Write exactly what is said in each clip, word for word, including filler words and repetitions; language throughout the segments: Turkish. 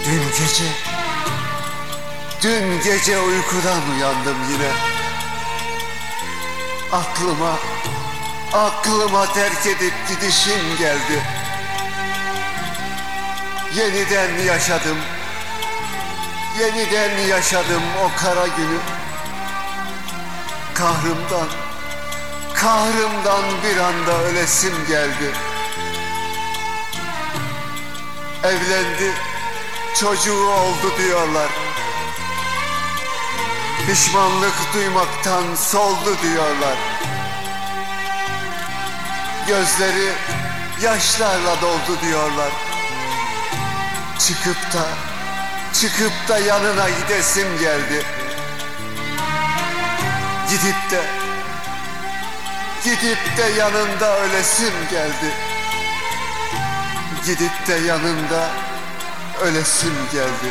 Dün gece, dün gece uykudan uyandım yine. Aklıma, aklıma terk edip gidişin geldi. Yeniden yaşadım, yeniden yaşadım o kara günü. Kahrımdan, kahrımdan bir anda ölesim geldi. Evlendi, çocuğu oldu diyorlar. Pişmanlık duymaktan soldu diyorlar. Gözleri yaşlarla doldu diyorlar. Çıkıp da, çıkıp da yanına gidesim geldi. Gidip de, gidip de yanında ölesim geldi. Gidip de yanında ölesim geldi.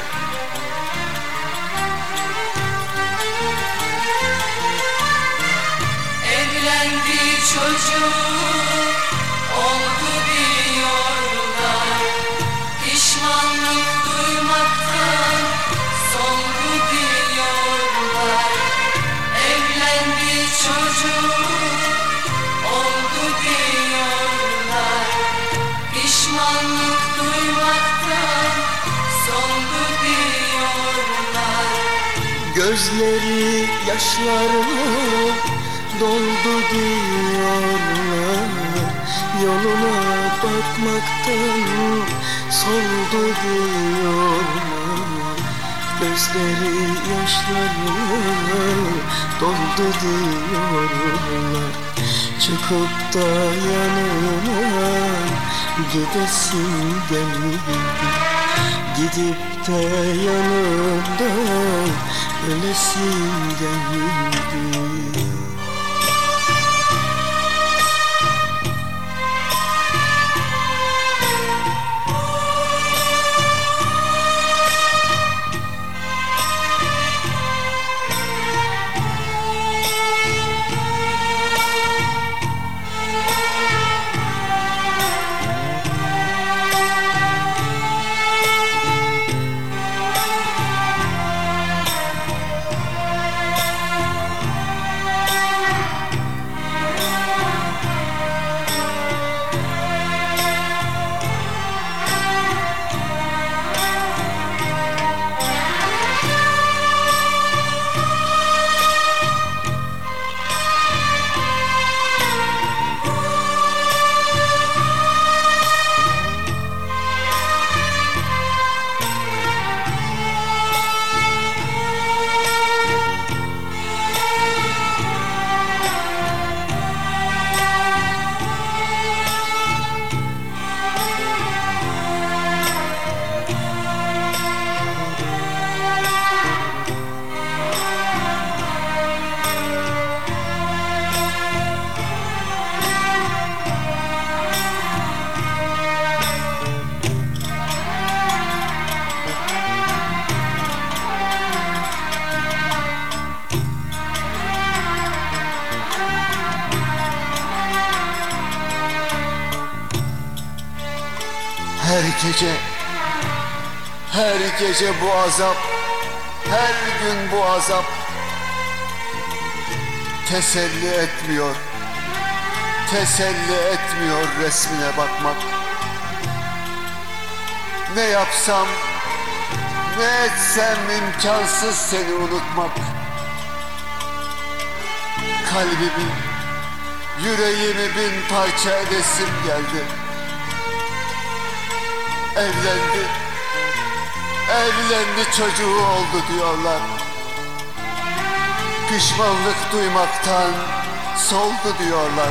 Evlendi çocuğu oldu diyorlar. Pişmanlık duymaktan soldu diyorlar. Evlendi çocuğu oldu diyorlar. Pişmanlık duymaktan soldu diyorlar. Gözleri yaşlarla doldu diyorlar. Yoluna bakmaktan soldu diyorlar. Gözleri yaşlarla doldu diyorlar. Çıkıp da yanına gidesin geldi. Gidip de yanında ölesin geldi. Her gece, her gece bu azap, her gün bu azap teselli etmiyor, teselli etmiyor resmine bakmak. Ne yapsam, ne etsem imkansız seni unutmak. Kalbimi, yüreğimi bin parça edesim geldi. Evlendi, evlendi çocuğu oldu diyorlar. Pişmanlık duymaktan soldu diyorlar.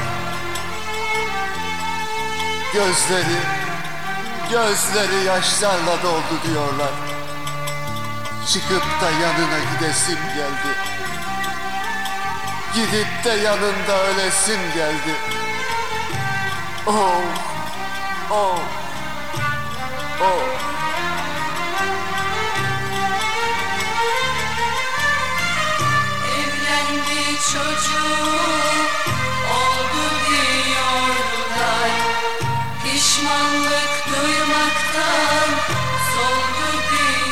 Gözleri, gözleri yaşlarla doldu diyorlar. Çıkıp da yanına gidesim geldi. Gidip de yanında ölesim geldi. Oh, oh. Oh. Evlendi çocuğu oldu diyorlar. Pişmanlık duymaktan soldu diyorlar.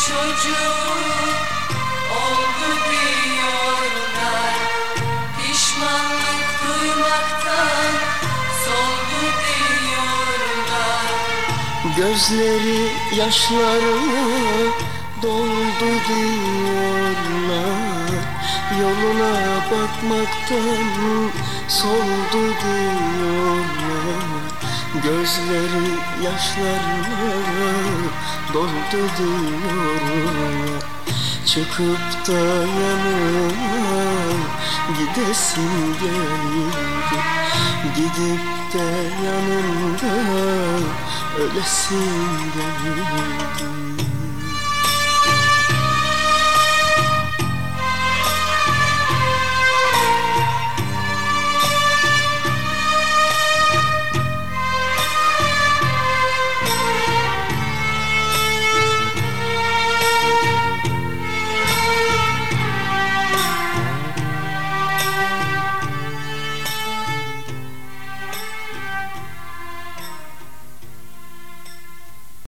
çocuk oldu diyorlar. Pişmanlık duymaktan soldu diyorlar. Gözleri yaşlarla doldu diyorlar. Yoluna bakmaktan soldu diyorlar. Gözleri yaşlarla doldu diyorlar. Çıkıp da yanıma gidesin geldi. Gidip de yanında ölesin geldi.